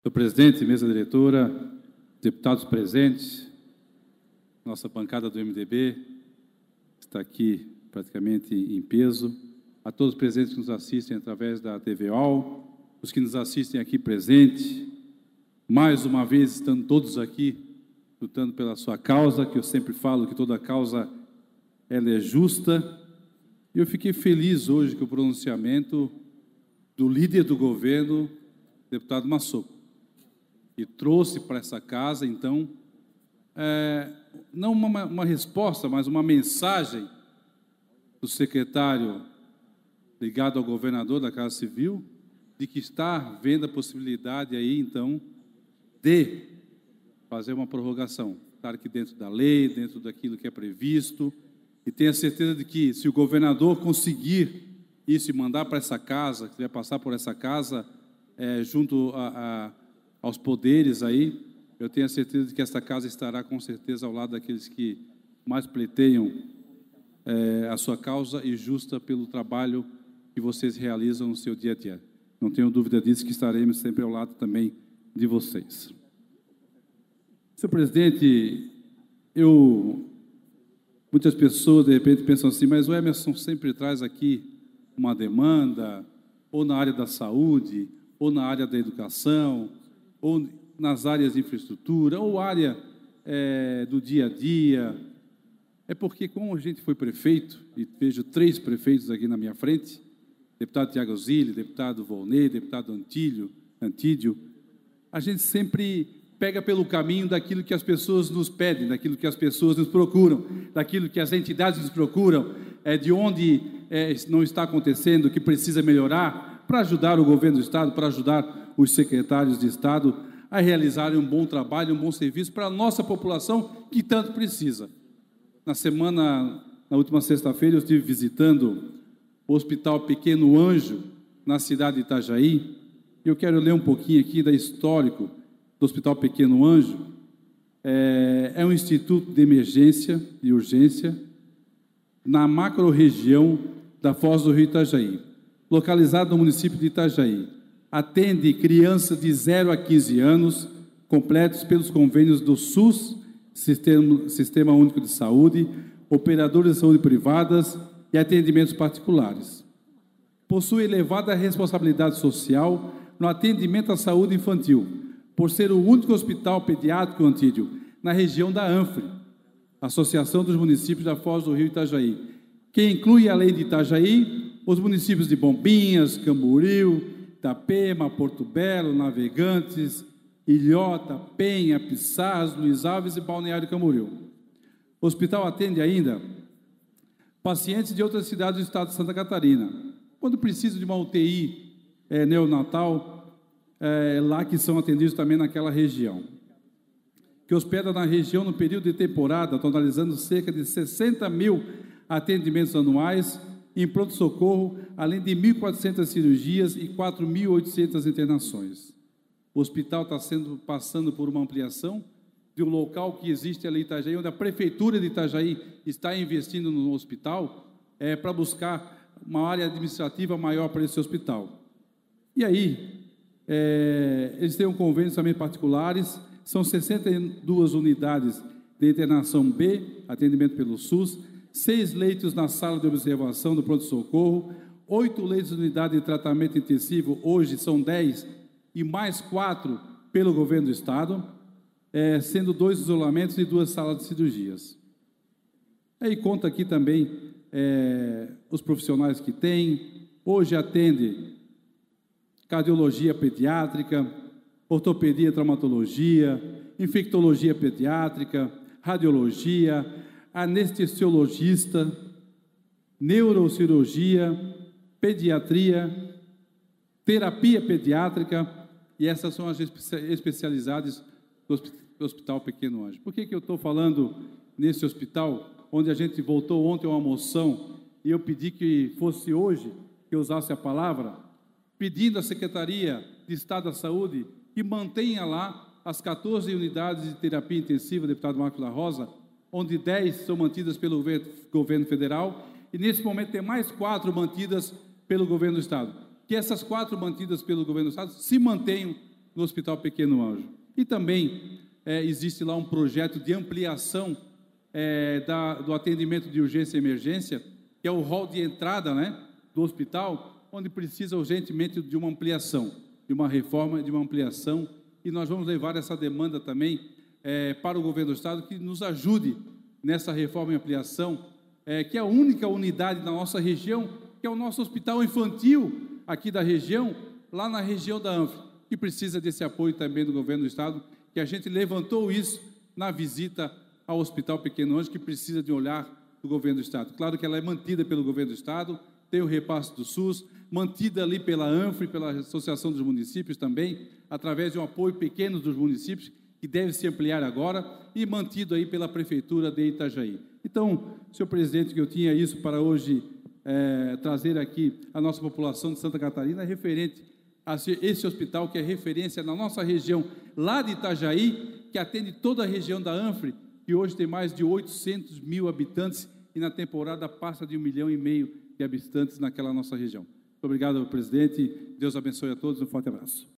Senhor presidente, mesa diretora, deputados presentes, nossa bancada do MDB está aqui praticamente em peso, a todos os presentes que nos assistem através da TV UOL, os que nos assistem aqui presentes, mais uma vez estando todos aqui lutando pela sua causa, que eu sempre falo que toda causa ela é justa. Eu fiquei feliz hoje com o pronunciamento do líder do governo, deputado Massoco, e trouxe para essa casa, então, não uma resposta, mas uma mensagem do secretário ligado ao governador da Casa Civil, de que está havendo a possibilidade aí, então, de fazer uma prorrogação, estar aqui dentro da lei, dentro daquilo que é previsto, e tenha certeza de que, se o governador conseguir isso e mandar para essa casa, que vai passar por essa casa, junto aos poderes aí, eu tenho a certeza de que esta casa estará com certeza ao lado daqueles que mais pleiteiam a sua causa e justa pelo trabalho que vocês realizam no seu dia a dia. Não tenho dúvida disso, que estaremos sempre ao lado também de vocês. Senhor presidente, muitas pessoas de repente pensam assim, mas o Emerson sempre traz aqui uma demanda, ou na área da saúde, ou na área da educação, ou nas áreas de infraestrutura, ou área do dia a dia. É porque, como a gente foi prefeito, e vejo 3 prefeitos aqui na minha frente, deputado Tiago Zilli, deputado Volney, deputado Antídio, a gente sempre pega pelo caminho daquilo que as pessoas nos pedem, daquilo que as pessoas nos procuram, daquilo que as entidades nos procuram, de onde não está acontecendo, que precisa melhorar, para ajudar o governo do Estado, para ajudar os secretários de Estado a realizarem um bom trabalho, um bom serviço para a nossa população, que tanto precisa. Na última sexta-feira, eu estive visitando o Hospital Pequeno Anjo, na cidade de Itajaí. Eu quero ler um pouquinho aqui da histórico do Hospital Pequeno Anjo. É um instituto de emergência e urgência na macro-região da Foz do Rio Itajaí, localizado no município de Itajaí. Atende crianças de 0 a 15 anos, completos pelos convênios do SUS, Sistema Único de Saúde, operadores de saúde privadas e atendimentos particulares. Possui elevada responsabilidade social no atendimento à saúde infantil, por ser o único hospital pediátrico, Antídio, na região da ANFRE, Associação dos Municípios da Foz do Rio Itajaí, que inclui, além de Itajaí, os municípios de Bombinhas, Camboriú, Itapema, Porto Belo, Navegantes, Ilhota, Penha, Pissarras, Luiz Alves e Balneário Camboriú. O hospital atende ainda pacientes de outras cidades do estado de Santa Catarina, quando precisam de uma UTI neonatal, lá que são atendidos também naquela região, que hospeda na região no período de temporada, totalizando cerca de 60 mil atendimentos anuais em pronto-socorro, além de 1.400 cirurgias e 4.800 internações. O hospital está passando por uma ampliação de um local que existe ali em Itajaí, onde a Prefeitura de Itajaí está investindo no hospital, para buscar uma área administrativa maior para esse hospital. E aí, eles têm um convênio também particulares, são 62 unidades de internação B, atendimento pelo SUS, 6 leitos na sala de observação do pronto-socorro, 8 leitos de unidade de tratamento intensivo, hoje são 10, e mais 4 pelo governo do Estado, sendo 2 isolamentos e 2 salas de cirurgias. Aí conta aqui também os profissionais que tem. Hoje atende cardiologia pediátrica, ortopedia e traumatologia, infectologia pediátrica, radiologia, anestesiologista, neurocirurgia, pediatria, terapia pediátrica, e essas são as especialidades do Hospital Pequeno Anjo. Por que eu estou falando nesse hospital, onde a gente voltou ontem a uma moção, e eu pedi que fosse hoje que eu usasse a palavra, pedindo à Secretaria de Estado da Saúde que mantenha lá as 14 unidades de terapia intensiva, deputado Marcos da Rosa, onde 10 são mantidas pelo governo federal, e nesse momento tem mais 4 mantidas pelo governo do Estado. Que essas 4 mantidas pelo governo do Estado se mantenham no Hospital Pequeno Anjo. E também existe lá um projeto de ampliação do atendimento de urgência e emergência, que é o hall de entrada, né, do hospital, onde precisa urgentemente de uma ampliação, de uma reforma, de uma ampliação, e nós vamos levar essa demanda também para o governo do Estado, que nos ajude nessa reforma e ampliação, que é a única unidade na nossa região, que é o nosso hospital infantil aqui da região, lá na região da ANF, que precisa desse apoio também do governo do Estado, que a gente levantou isso na visita ao Hospital Pequeno Anjo, que precisa de um olhar do governo do Estado. Claro que ela é mantida pelo governo do Estado, tem o repasse do SUS, mantida ali pela ANFRE, pela Associação dos Municípios também, através de um apoio pequeno dos municípios, que deve se ampliar agora, e mantido aí pela Prefeitura de Itajaí. Então, senhor presidente, que eu tinha isso para hoje trazer aqui a nossa população de Santa Catarina, referente a esse hospital que é referência na nossa região, lá de Itajaí, que atende toda a região da ANFRE, que hoje tem mais de 800 mil habitantes, e na temporada passa de 1,5 milhão de habitantes naquela nossa região. Muito obrigado, presidente. Deus abençoe a todos. Um forte abraço.